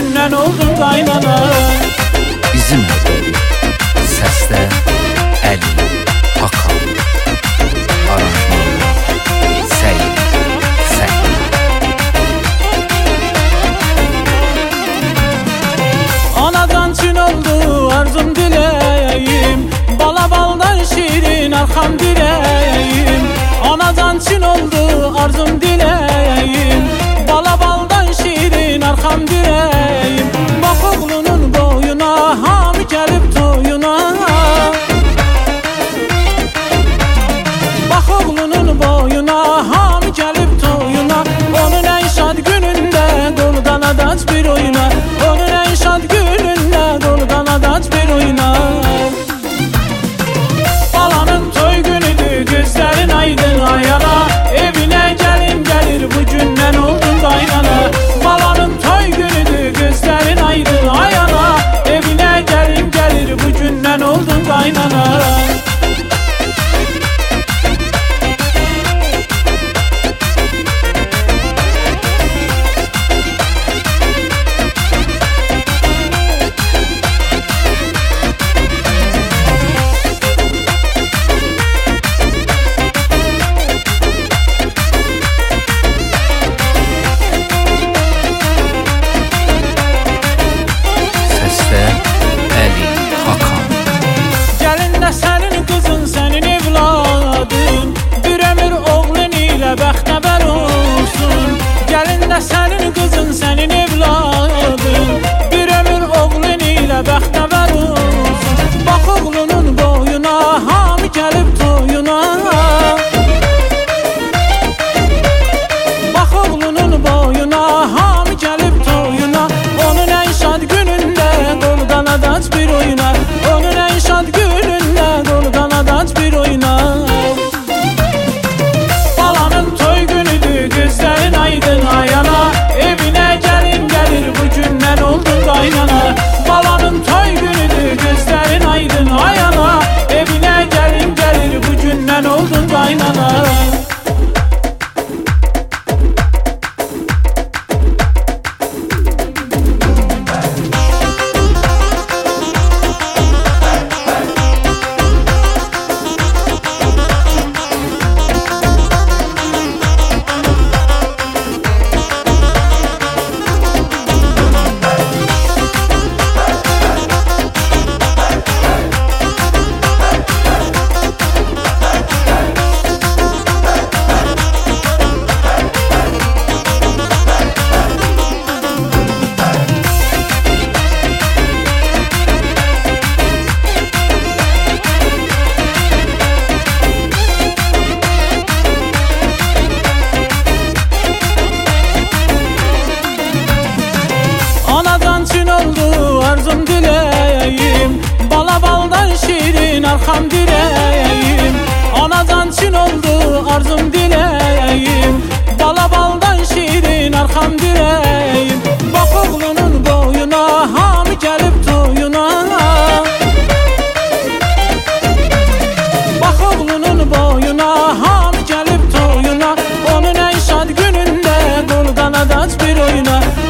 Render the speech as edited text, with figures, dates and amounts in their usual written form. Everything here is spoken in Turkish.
gündən oldun qaynana. Bizim evde sesle Ali Hakan, aranjman Seyit Seyit. Anadan çin oldu arzum dileyim, bala baldan şirin arxam dileyim. Anadan çin oldu arzum dileyim, bala baldan şirin arxam dileyim. Bak oğlunun boyuna, hami gəlib toyuna. Bak oğlunun boyuna, hami gəlib toyuna. Onun en şad gününde qoldan adaç bir oyuna. Onun en şad gününde qoldan adaç bir oyuna. Balanın toy günüdür, gözlerin aydın ayana. Evine gelin gelir, bu gündən oldun qaynana. Balanın toy günüdür, gözlerin aydın ayana. Evine gelin gelir, bu gündən oldun qaynana. Sesle Ali Hakan. Gəlin də sənin qızın, sənin evladın, bir ömür oğlun ilə bəxtəbər olsun. Gəlin də sənin qızın, sənin evladın, bir ömür oğlun ilə bəxtəbər olsun. Bax oğlunun boyuna, hami gəlib toyuna. Bax oğlunun boyuna, hami gəlib toyuna. Onun en şad gününde qoldan adaç bir oyuna. Onun en şad gününde qoldan adaç bir oyuna. Balanın toy günüdür, gözlerin aydın ayana. Evine gelin gelir, bu gündən oldun qaynana. Balanın toy günüdür, gözlerin aydın ayana. Evine gelin gelir, bu gündən oldun qaynana. Anadan çin oldu arzum dileyim, bala baldan şirin arxam dileyim. Anadan çin oldu arzum dileyim, bala baldan şirin arxam dileyim. Bak oğlunun boyuna, hami gəlib toyuna. Bak oğlunun boyuna, hami gəlib toyuna. Onun en şad gününde qoldan adaç bir oyuna.